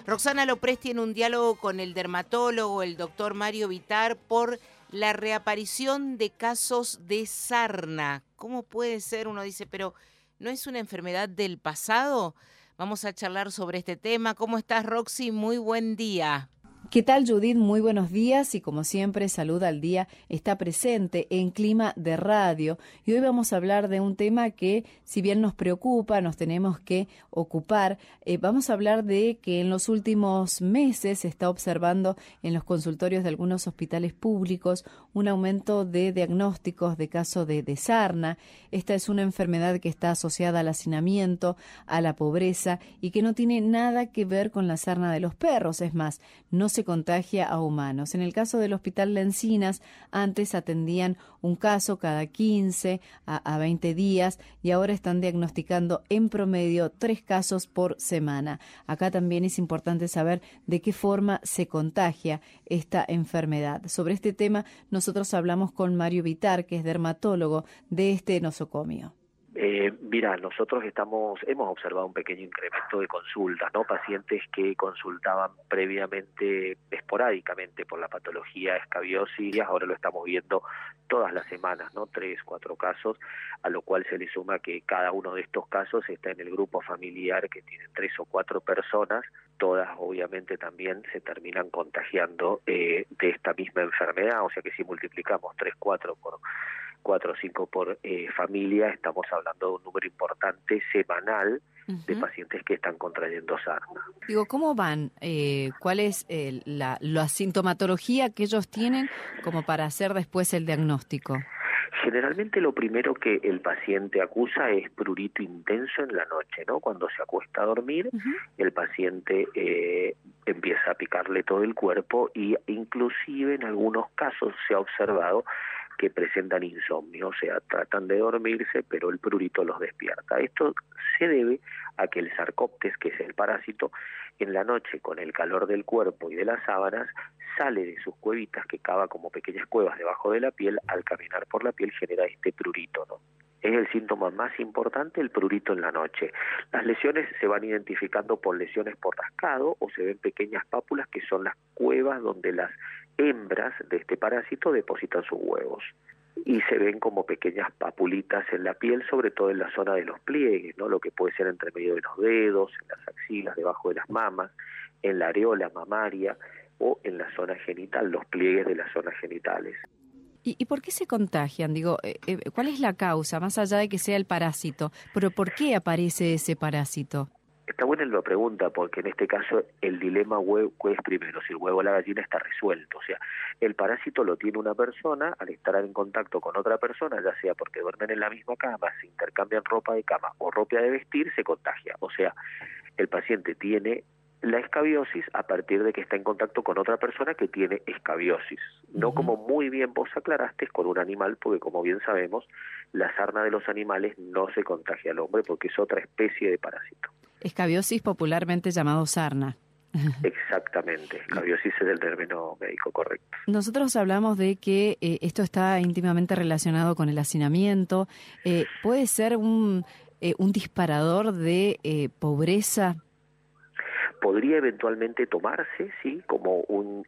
Roxana Lopresti en un diálogo con el dermatólogo, el doctor Mario Vitar, por la reaparición de casos de sarna. ¿Cómo puede ser? Uno dice, pero ¿no es una enfermedad del pasado? Vamos a charlar sobre este tema. ¿Cómo estás, Roxy? Muy buen día. ¿Qué tal, Judith? Muy buenos días y como siempre, Salud al Día está presente en Clima de Radio y hoy vamos a hablar de un tema que, si bien nos preocupa, nos tenemos que ocupar. Vamos a hablar de que en los últimos meses se está observando en los consultorios de algunos hospitales públicos un aumento de diagnósticos de casos de sarna. Esta es una enfermedad que está asociada al hacinamiento, a la pobreza y que no tiene nada que ver con la sarna de los perros. Es más, no se contagia a humanos. En el caso del Hospital de Encinas, antes atendían un caso cada 15 a 20 días y ahora están diagnosticando en promedio 3 casos por semana. Acá también es importante saber de qué forma se contagia esta enfermedad. Sobre este tema nosotros hablamos con Mario Vitar, que es dermatólogo de este nosocomio. Mira, nosotros hemos observado un pequeño incremento de consultas, ¿no? Pacientes que consultaban previamente, esporádicamente por la patología escabiosis, ahora lo estamos viendo todas las semanas, ¿no? 3, 4 casos, a lo cual se le suma que cada uno de estos casos está en el grupo familiar que tiene 3 o 4 personas, todas obviamente también se terminan contagiando de esta misma enfermedad, o sea que si multiplicamos 3, 4 o 5 por familia, estamos hablando de un número importante semanal de pacientes que están contrayendo sarna. Digo, ¿cómo van? ¿Cuál es la sintomatología que ellos tienen como para hacer después el diagnóstico? Generalmente lo primero que el paciente acusa es prurito intenso en la noche, ¿no? Cuando se acuesta a dormir, el paciente empieza a picarle todo el cuerpo y inclusive en algunos casos se ha observado que presentan insomnio, o sea, tratan de dormirse, pero el prurito los despierta. Esto se debe a que el Sarcoptes, que es el parásito, en la noche, con el calor del cuerpo y de las sábanas, sale de sus cuevitas, que cava como pequeñas cuevas debajo de la piel, al caminar por la piel genera este prurito, ¿no? Es el síntoma más importante, el prurito en la noche. Las lesiones se van identificando por lesiones por rascado o se ven pequeñas pápulas que son las cuevas donde las hembras de este parásito depositan sus huevos. Y se ven como pequeñas papulitas en la piel, sobre todo en la zona de los pliegues, ¿no? Lo que puede ser entre medio de los dedos, en las axilas, debajo de las mamas, en la areola mamaria o en la zona genital, los pliegues de las zonas genitales. ¿Y por qué se contagian? Digo, ¿cuál es la causa, más allá de que sea el parásito? ¿Pero por qué aparece ese parásito? Está buena la pregunta, porque en este caso el dilema huevo es primero, si el huevo o la gallina está resuelto. O sea, el parásito lo tiene una persona al estar en contacto con otra persona, ya sea porque duermen en la misma cama, se intercambian ropa de cama o ropa de vestir, se contagia. O sea, el paciente tiene la escabiosis a partir de que está en contacto con otra persona que tiene escabiosis. No como muy bien vos aclaraste con un animal, porque como bien sabemos, la sarna de los animales no se contagia al hombre porque es otra especie de parásito. Escabiosis popularmente llamado sarna. Exactamente, escabiosis es el término médico correcto. Nosotros hablamos de que esto está íntimamente relacionado con el hacinamiento. ¿Puede ser un disparador de pobreza? Podría eventualmente tomarse, sí, como un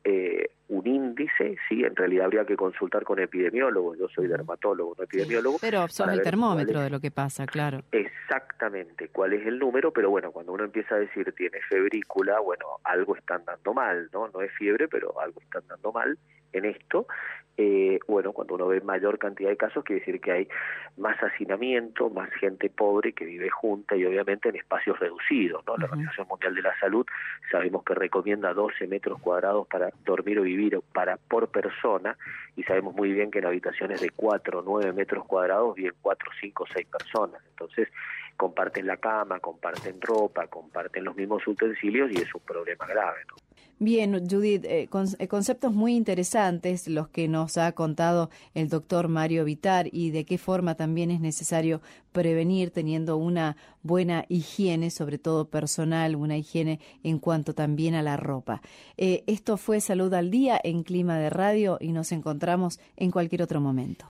índice, sí, en realidad habría que consultar con epidemiólogos, yo soy dermatólogo, no epidemiólogo. Pero son el termómetro de lo que pasa, claro. Exactamente, cuál es el número, pero bueno, cuando uno empieza a decir tiene febrícula, bueno, algo están dando mal, ¿no? No es fiebre, pero algo están dando mal en esto. Bueno, cuando uno ve mayor cantidad de casos, quiere decir que hay más hacinamiento, más gente pobre que vive junta y obviamente en espacios reducidos, ¿no? La Organización Mundial de la Salud sabemos que recomienda 12 metros cuadrados para dormir o vivir por persona, y sabemos muy bien que en habitaciones de 4 o 9 metros cuadrados viven 4, 5, 6 personas. Entonces comparten la cama, comparten ropa, comparten los mismos utensilios y es un problema grave, ¿no? Bien, Judith, conceptos muy interesantes los que nos ha contado el doctor Mario Vitar y de qué forma también es necesario prevenir teniendo una buena higiene, sobre todo personal, una higiene en cuanto también a la ropa. Esto fue Salud al Día en Clima de Radio y nos encontramos en cualquier otro momento.